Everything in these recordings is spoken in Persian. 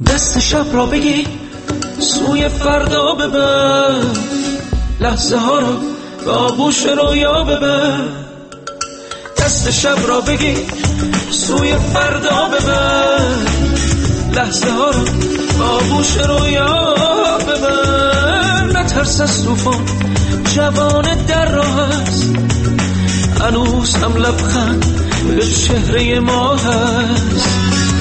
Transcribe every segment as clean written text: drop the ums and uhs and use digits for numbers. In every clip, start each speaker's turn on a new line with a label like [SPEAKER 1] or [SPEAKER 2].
[SPEAKER 1] دست شب را بگی سوی فردا ببر، لحظه ها رو به آغوش رویا ببر. دست شب را بگی سوی فردا ببر، لحظه ها رو به آغوش رویا ببر. نترس از طوفان، جوان در راه است، هنوز هم لبخند به چهره ما هست.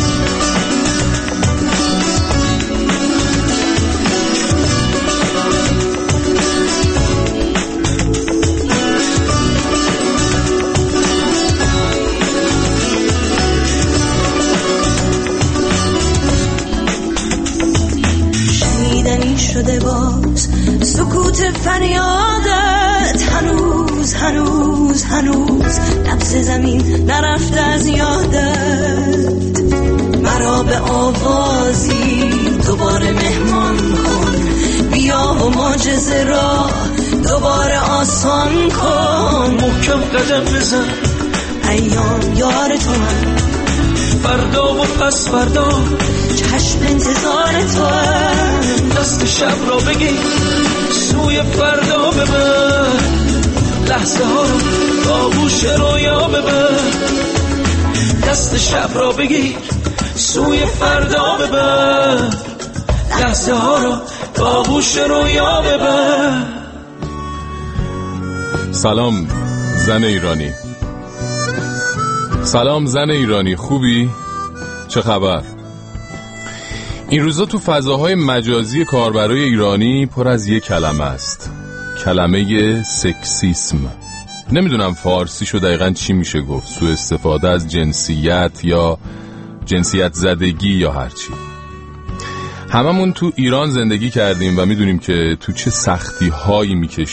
[SPEAKER 2] شده باز سکوت فریادت، هنوز هنوز هنوز نبض زمین نرفته از یادت. مرا به آوازی دوباره مهمان کن، بیا و معجزه را دوباره آسان کن.
[SPEAKER 1] محکم قدم بزن،
[SPEAKER 2] ایام یار تو هم،
[SPEAKER 1] فردا و پس فردا
[SPEAKER 2] چشم انتظار تو هم.
[SPEAKER 1] دست شب را بگی سوی فردا ببر، لحظه ها رو به آغوش رویا ببر. دست شب را بگی سوی فردا ببر، لحظه ها رو به آغوش رویا ببر.
[SPEAKER 3] سلام زن ایرانی، سلام زن ایرانی، خوبی؟ چه خبر؟ این روزا تو فضاهای مجازی کاربرای ایرانی پر از یک کلمه است، کلمه سکسیسم. نمیدونم فارسیشو دقیقاً چی میشه گفت، سوء استفاده از جنسیت یا جنسیت زدگی یا هرچی. هممون تو ایران زندگی کردیم و میدونیم که تو چه سختی هایی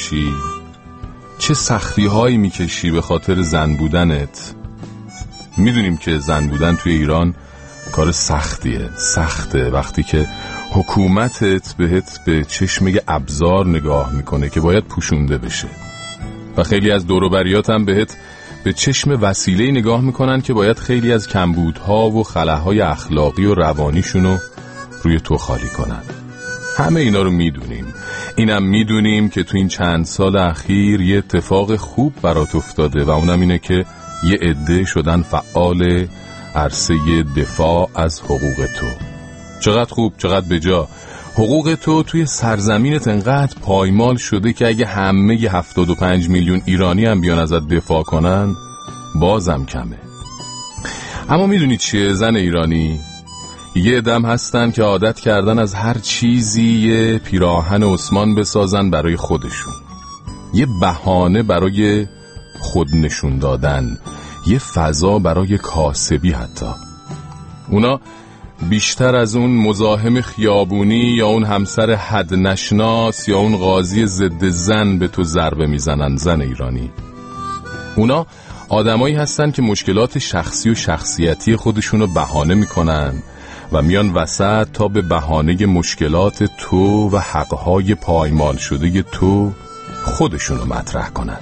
[SPEAKER 3] میکشی به خاطر زن بودنت. میدونیم که زن بودن توی ایران کار سخته وقتی که حکومتت بهت به چشم یه ابزار نگاه میکنه که باید پوشونده بشه و خیلی از دور و بریات هم بهت به چشم وسیله نگاه میکنن که باید خیلی از کمبودها و خلاهای اخلاقی و روانیشونو روی تو خالی کنن. همه اینا رو میدونیم. اینم میدونیم که تو این چند سال اخیر یه اتفاق خوب برات افتاده و اونم اینه که یه عده شدن فعال عرصه دفاع از حقوق تو. چقدر خوب، چقدر بجا. حقوق تو توی سرزمینت انقدر پایمال شده که اگه همه 75 میلیون ایرانی هم بیان ازت دفاع کنن بازم کمه. اما میدونی چیه زن ایرانی؟ یه دم هستن که عادت کردن از هر چیزی یه پیراهن عثمان بسازن برای خودشون، یه بهانه برای خود نشون دادن، یه فضا برای کاسبی. حتی اونا بیشتر از اون مزاحم خیابونی یا اون همسر حد نشناس یا اون قاضی ضد زن به تو ضربه میزنن. زن ایرانی اونا آدمایی هستن که مشکلات شخصی و شخصیتی خودشونو بهانه میکنن و میان وسط تا به بهانه مشکلات تو و حقهای پایمال شده تو خودشونو مطرح کنن.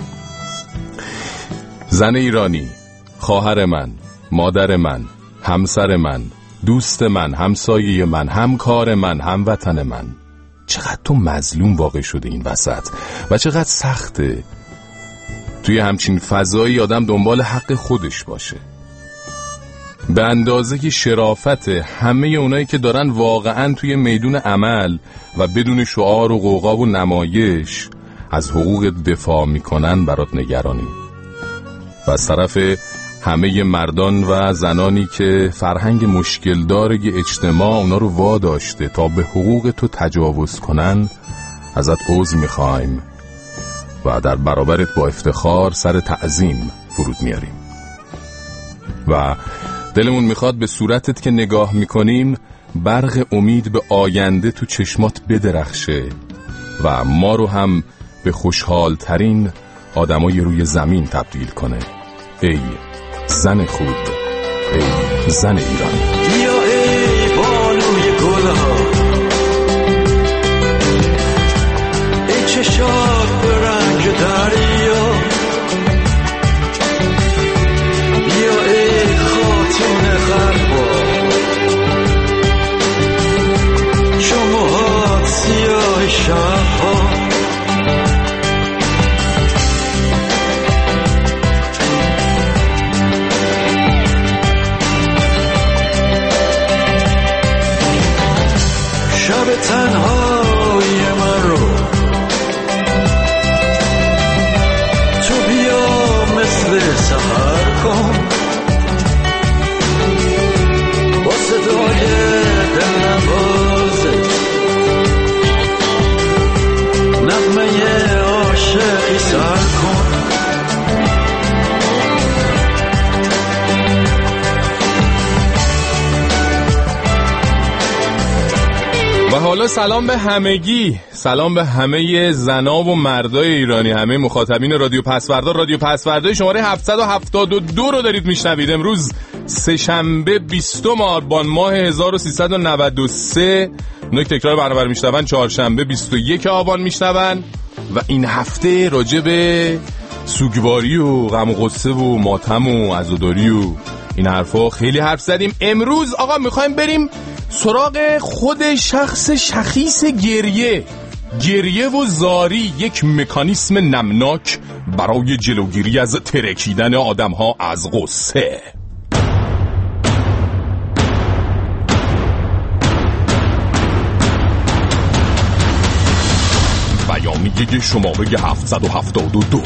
[SPEAKER 3] زن ایرانی، خواهر من، مادر من، همسر من، دوست من، همسایه من، همکار من، هموطن من، چقدر تو مظلوم واقع شده این وسط و چقدر سخته توی همچین فضایی آدم دنبال حق خودش باشه. به اندازه شرافت همه اونایی که دارن واقعا توی میدون عمل و بدون شعار و غوغا و نمایش از حقوق دفاع میکنن برات نگرانی. و از طرف همه مردان و زنانی که فرهنگ مشکل داره اجتماع اونا رو واداشته تا به حقوق تو تجاوز کنن، ازت عذر میخوایم و در برابرت با افتخار سر تعظیم فرود میاریم و دلمون میخواد به صورتت که نگاه میکنیم برق امید به آینده تو چشمات بدرخشه و ما رو هم به خوشحال ترین آدمای روی زمین تبدیل کنه. ای زن خوب، ای زن ایران.
[SPEAKER 1] بیا ای بانوی گلها، ای چشات به رنگ دریا، بیا ای خاتون غربا، تنهای من رو تو بیا مثل سحر کن با صدای دلنوازه نغمه عاشقی سر کن.
[SPEAKER 3] و حالا سلام به همگی، سلام به همه زنا و مردای ایرانی، همه مخاطبین رادیو پسوردا. رادیو پسوردا شماره 772 رو دارید میشنوید. امروز سه‌شنبه 20 آبان ماه 1393. نکته تکرار برنامه میشنون چهارشنبه 21 آبان میشنون و این هفته راجع به سوگواری و غم و غصه و ماتم و عزاداری و این حرفا خیلی حرف زدیم. امروز آقا میخوایم بریم سراغ خود شخص شخیص گریه و زاری، یک مکانیسم نمناک برای جلوگیری از ترکیدن آدم‌ها از غصه. بیانیه شماره 772.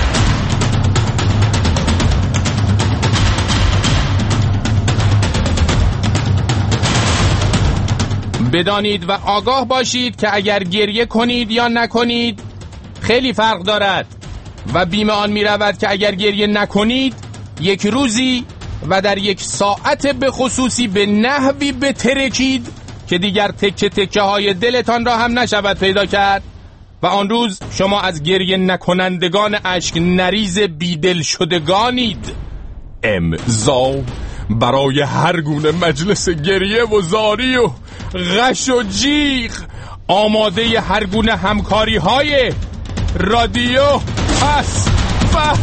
[SPEAKER 3] بدانید و آگاه باشید که اگر گریه کنید یا نکنید خیلی فرق دارد و بیمه آن می رود که اگر گریه نکنید یک روزی و در یک ساعت به خصوصی به نحوی بترکید که دیگر تکه تکه های دلتان را هم نشود پیدا کرد و آن روز شما از گریه نکنندگان اشک نریز بیدل شدگانید. امضا برای هر گونه مجلس گریه و زاری و غش و جیغ، آماده هر گونه همکاری های رادیو پسوردا.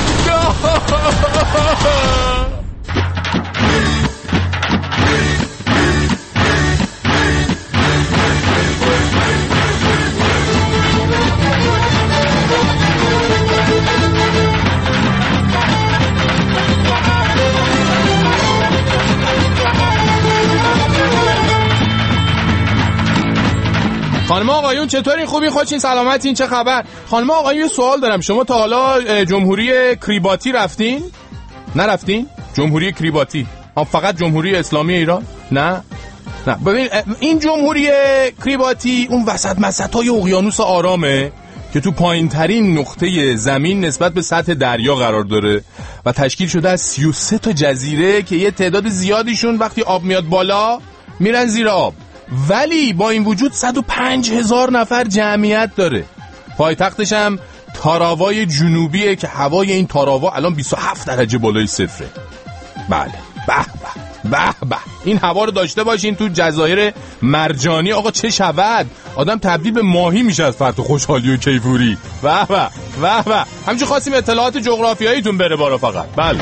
[SPEAKER 3] خانم آقایون چطورین؟ خوبین؟ خوشین؟ سلامتین؟ چه خبر؟ خانم آقایون یه سوال دارم، شما تا حالا جمهوری کریباتی رفتین؟ نرفتین؟ جمهوری کریباتی فقط جمهوری اسلامی ایران؟ نه ببین این جمهوری کریباتی اون وسطای اقیانوس آرامه که تو پایین ترین نقطه زمین نسبت به سطح دریا قرار داره و تشکیل شده از 33 تا جزیره که یه تعداد زیادیشون وقتی آب میاد بالا میرن زیر آب، ولی با این وجود 105,000 نفر جمعیت داره. پایتختش هم تاراوای جنوبیه که هوای این تاراوا الان 27 درجه بالای صفره. بله به این هوا رو داشته باشین تو جزایر مرجانی آقا چه شود، آدم تبدیل به ماهی میشه از فرط خوشحالی و کیفوری. به همچون خواستیم اطلاعات جغرافیاییتون بره بالا فقط. بله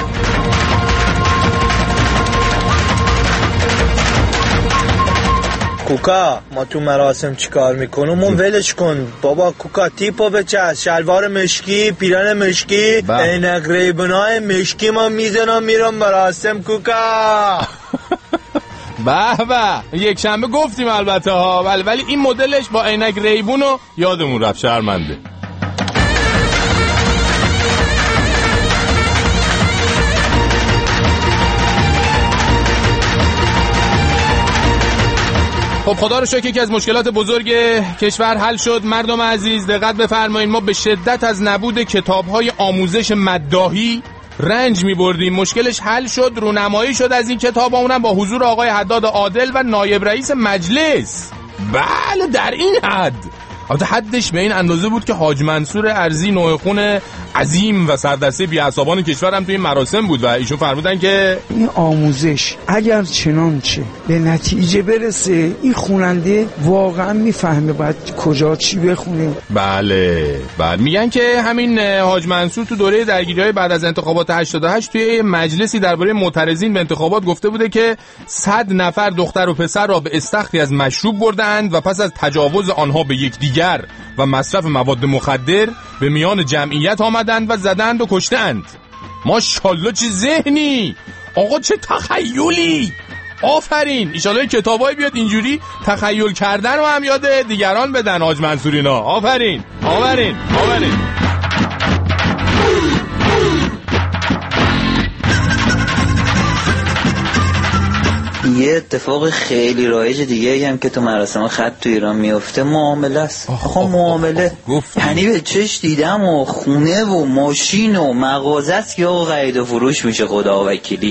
[SPEAKER 4] کوکا ما تو مراسم چی کار میکنم؟ اون ولش کن بابا. کوکا تیپو بچست، شلوار مشکی، پیرن مشکی، عینک ریبنای مشکی ما میزنم میرم مراسم. کوکا
[SPEAKER 3] به یک شنبه گفتیم البته ها، ولی این مدلش با عینک ریبونو یادمون رفت، شرمنده. خب خدا رو شکر که از مشکلات بزرگ کشور حل شد. مردم عزیز دقت بفرمایید، ما به شدت از نبود کتاب‌های آموزش مداحی رنج می‌بردیم، مشکلش حل شد، رونمایی شد از این کتاب‌ها، اونم با حضور آقای حداد عادل و نایب رئیس مجلس. بله در این حد، البته حدش به این اندازه بود که حاج منصور ارزی نوحخون عظیم و سردسته بی‌عصابان کشور هم توی این مراسم بود و ایشون فرمودن که
[SPEAKER 5] این آموزش اگر چنانچه به نتیجه برسه این خواننده واقعا میفهمه باید کجا چی بخونه.
[SPEAKER 3] بله میگن که همین حاج منصور تو دوره درگیری‌های بعد از انتخابات 88 توی مجلسی درباره معترضین به انتخابات گفته بوده که 100 نفر دختر و پسر را به استخری از مشروب بردند و پس از تجاوز آنها به یکدیگر و مصرف مواد مخدر به میان جمعیت آمدند و زدند و کشتند. ماشاءالله چه ذهنی آقا، چه تخیلی آفرین. ایشالله کتابای بیاد اینجوری تخیل کردن رو هم یاد دیگران بدن حاج منصورینا. آفرین آفرین آفرین.
[SPEAKER 6] یه اتفاق خیلی رایج دیگه هم که تو مراسم ختم تو ایران میفته معامله است. آخه معامله یعنی به چش دیدم و خونه و ماشین و مغازه است که آقا خرید و فروش میشه خدا وکیلی.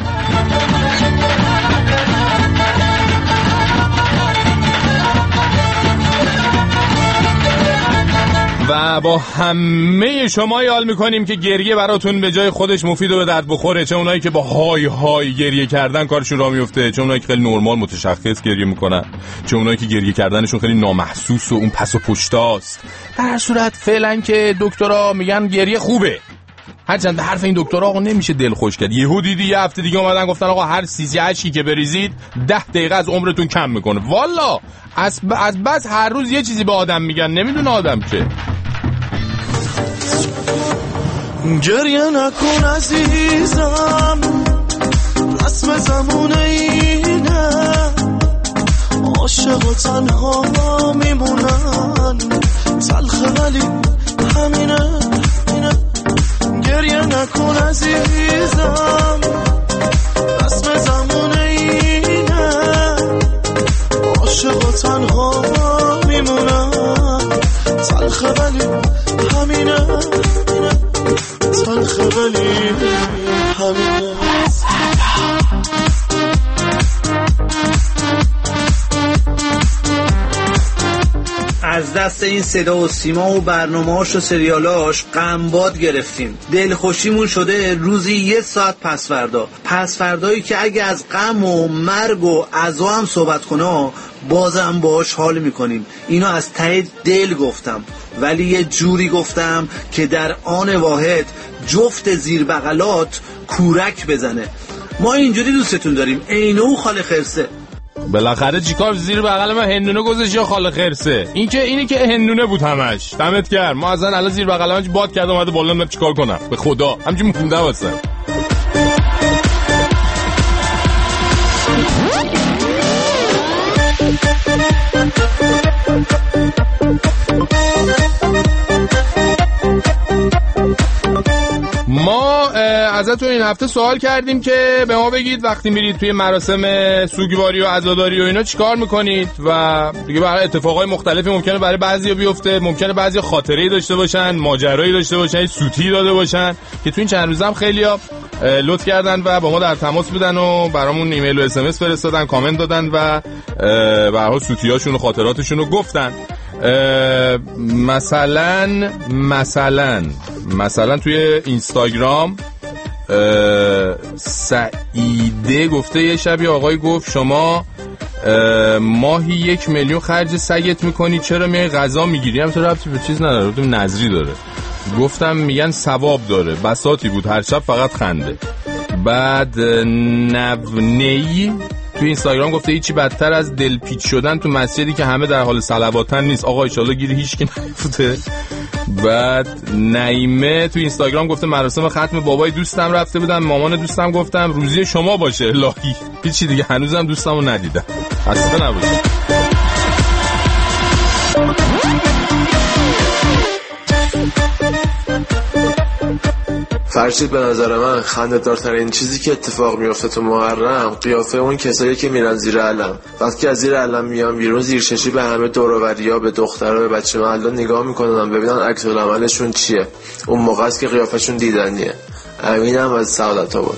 [SPEAKER 3] و با همه شما یال میکنیم که گریه براتون به جای خودش مفید و به درد بخوره. چه اونایی که با های های گریه کردن کارشون راه میفته، چه اونایی که خیلی نرمال متشخص گریه میکنن، چه اونایی که گریه کردنشون خیلی نامحسوس و اون پس و پشتاست. در هر صورت فعلا که دکترها میگن گریه خوبه، هرچند حرف این دکترها آقا نمیشه دل خوش کرد. یهو دیدی یه هفته دیگه اومدن گفتن آقا هر سیزی هشی که بریزید 10 دقیقه از عمرتون کم میکنه. والا از بس هر روز یه چیزی به آدم میگن، نمیدونه آدم که.
[SPEAKER 1] گریه نکن عزیزم، رسم زمونه اینه، عاشق و تنها میمونن، تلخ ولی همینه. گریه نکن عزیزم، رسم زمونه اینه، عاشق و تنها میمونن، تلخ ولی همینه، تلخ ولی همینه.
[SPEAKER 4] از دست این صدا و سیما و برنامه‌هاش و سریالاش غمباد گرفتیم. دلخوشیمون شده روزی 1 ساعت پسفردایی که اگه از غم و مرگ و عزا هم صحبت کنه بازم باهاش حال میکنیم. اینو از ته دل گفتم، ولی یه جوری گفتم که در آن واحد جفت زیر بغلات کورک بزنه. ما اینجوری دوستتون داریم، اینو خاله خرسه.
[SPEAKER 3] بالاخره چیکار زیر بغل من هندونه گذاشت یا خاله خرسه؟ اینی که هندونه بود همش. دمت گرم. ما اصلا الان زیر بغل من باد کردم اومده بالا، من چیکار کنم؟ به خدا همچین مونده واسه. ما ازتون این هفته سوال کردیم که به ما بگید وقتی میرید توی مراسم سوگواری و عزاداری و اینا چیکار میکنید و دیگه برای اتفاقای مختلفی ممکنه برای بعضیا بیفته، ممکنه بعضیا خاطره‌ای داشته باشن، ماجرایی داشته باشن، سوتی داده باشن که تو این چند روزا هم خیلیا لطف کردن و با ما در تماس بودن و برامون ایمیل و اس ام اس فرستادن، کامنت دادن و به هر حال سوتیاشون و خاطراتشون رو گفتن. مثلا توی اینستاگرام سعیده گفته یه شبی آقای گفت شما ماهی 1 میلیون خرج سگت میکنی، چرا میای غذا میگیری؟ هم تو ربطی به چیز نداره، تو نظری داره. گفتم میگن ثواب داره. بساطی بود هر شب فقط خنده. بعد نونی تو اینستاگرام گفته هیچی بدتر از دلپیچ شدن تو مسجدی که همه در حال صلواتن نیست. آقا ایشالله گیری هیچ کی نیفته. بعد نعیمه تو اینستاگرام گفته مراسم ختم بابای دوستم رفته بودم، مامان دوستم گفتم روزی شما باشه الهی. هیچی دیگه هنوزم دوستمو ندیدم. اصلا نباشه.
[SPEAKER 7] فرشید به نظر من خنده‌دارترین چیزی که اتفاق میفته تو محرم قیافه اون کسایی که میرن زیر علم. وقتی از زیر علم میان بیرون زیر چشی به همه دور و بریا، به دخترها، به بچه محلا نگاه میکنن ببینن عکس العملشون چیه. اون موقع است که قیافشون دیدنیه. امینم از سعادت آباد.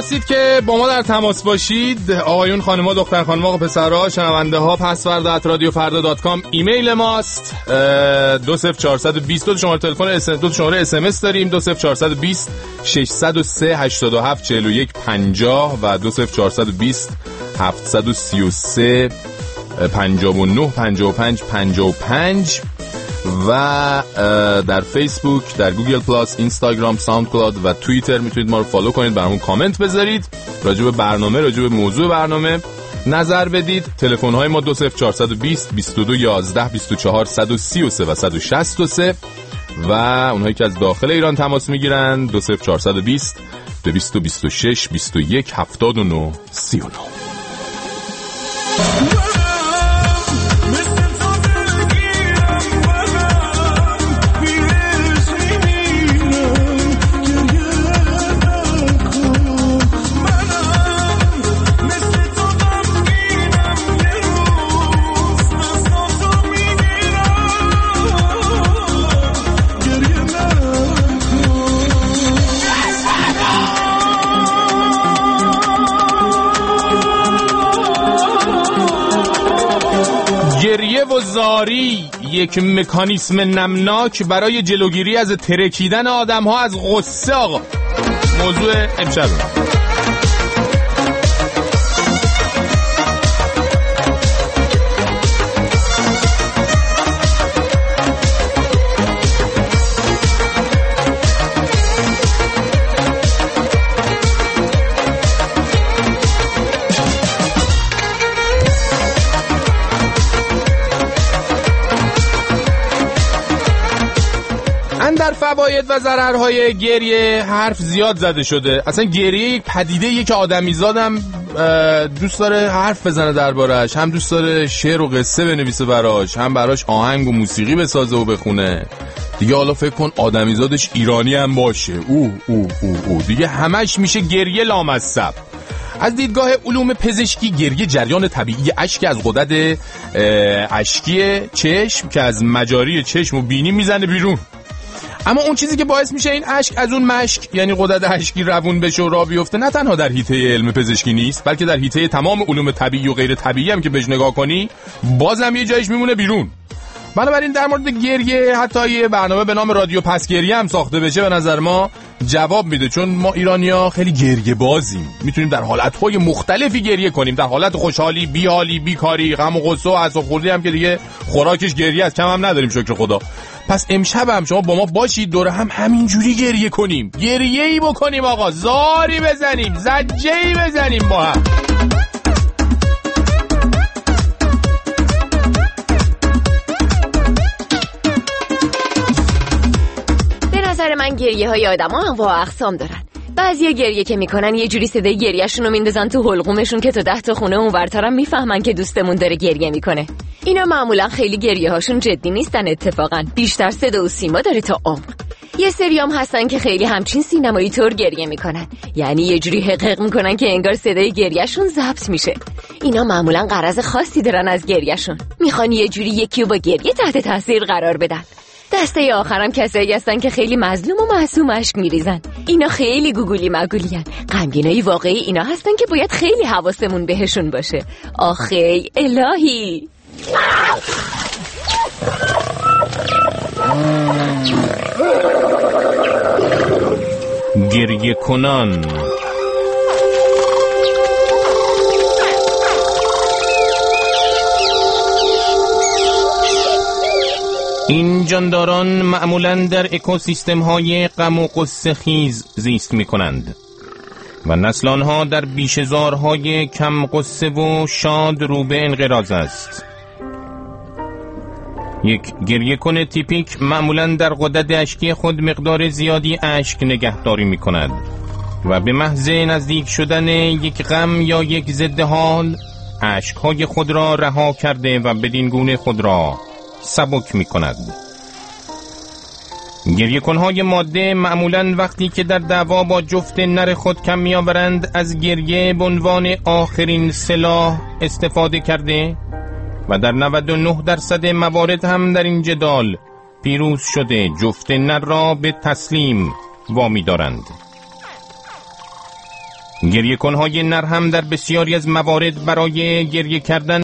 [SPEAKER 3] خواستید که با ما در تماس باشید، آقایون، خانم‌ها، دختر خانم‌ها، پسرها، شنونده ها، password@radiofarda.com ایمیل ماست. 20420 دو شماره تلفن، دو شماره SMS داریم، 20420 603 87 41 50 و 20420 733 59 55 55 و در فیسبوک، در گوگل پلاس، اینستاگرام، ساوند کلاود و توییتر میتونید ما رو فالو کنید، برامون کامنت بذارید، راجع به برنامه، راجع به موضوع برنامه نظر بدید. تلفن های ما 20420 22 11 24 133 و 163 و اونهایی که از داخل ایران تماس میگیرن 20420 226 21 79 39. گریه و زاری یک مکانیسم نمناک برای جلوگیری از ترکیدن آدم ها از غصه. آقا موضوع امشب در فواید و ضررهای گریه حرف زیاد زده شده. اصلا گریه یک پدیده‌ایه که آدمیزادم دوست داره حرف بزنه دربارش، هم دوست داره شعر و قصه بنویسه براش، هم براش آهنگ و موسیقی بسازه و بخونه. دیگه حالا فکر کن آدمیزادش ایرانی هم باشه، او دیگه همش میشه گریه لامصب. از دیدگاه علوم پزشکی گریه جریان طبیعی اشک از غدد اشکی چشم که از مجاری چشم و بینی میزنه بیرون. اما اون چیزی که باعث میشه این اشک از اون مشک، یعنی غدد اشکی، روون بشه و راه بیفته، نه تنها در حیطه علم پزشکی نیست، بلکه در حیطه تمام علوم طبیعی و غیر طبیعی هم که بهش نگاه کنی بازم یه جایش میمونه بیرون. بنابراین در مورد گریه حتی یه برنامه به نام رادیو پس گریه هم ساخته بشه به نظر ما جواب میده، چون ما ایرانی‌ها خیلی گریه بازیم، میتونیم در حالت‌های مختلفی گریه کنیم، در حالت خوشحالی، بی‌حالی، بیکاری، غم و غصه و اعصاب‌خردی هم که دیگه خوراکش گریه است، کم هم نداریم شکر خدا. پس امشب هم شما با ما باشید، دور هم همینجوری گریه کنیم، گریه‌ای بکنیم آقا، زاری بزنیم، زجه‌ای بزنیم با هم.
[SPEAKER 8] نظر من گریه های آدم ها انواع اقسام دارن. بعضیا گریه که میکنن یه جوری صدای گریهشون رو میندازن تو حلقومشون که تا 10 تا خونه اونورترم میفهمن که دوستمون داره گریه میکنه. اینا معمولا خیلی گریه هاشون جدی نیستن، اتفاقا بیشتر صدا و سیما داره تا عمق. یه سریام هستن که خیلی همچین سینمایی طور گریه میکنن، یعنی یه جوری حقق میکنن که انگار صدای گریهشون ضبط میشه. اینا معمولا غرض خاصی دارن از گریهشون، میخوان یه جوری یکی رو با گریه تحت تاثیر قرار بدن. دسته آخرم کسایی هستن که خیلی مظلوم و معصوم اشک میریزن. اینا خیلی گوگولی مگولیان. غمگینای واقعی اینا هستن که باید خیلی حواسمون بهشون باشه. آخی الهی.
[SPEAKER 3] گریه کنان. این جانداران معمولاً در اکوسیستم‌های غم و غصه خیز زیست می‌کنند و نسل آنها در بیشه‌زارهای کم غصه و شاد رو به انقراض است. یک گریه‌کن تیپیک معمولاً در غدد اشکی خود مقدار زیادی اشک نگهداری می‌کند و به محض نزدیک شدن یک غم یا یک ضد حال اشک‌های خود را رها کرده و بدین گونه خود را سبک می کند. گریه کنهای ماده معمولاً وقتی که در دعوا با جفت نر خود کم می آورند از گریه به عنوان آخرین سلاح استفاده کرده و در 99% موارد هم در این جدال پیروز شده جفت نر را به تسلیم وامی دارند.
[SPEAKER 9] گریه کنهای نر هم در بسیاری از موارد برای گریه کردن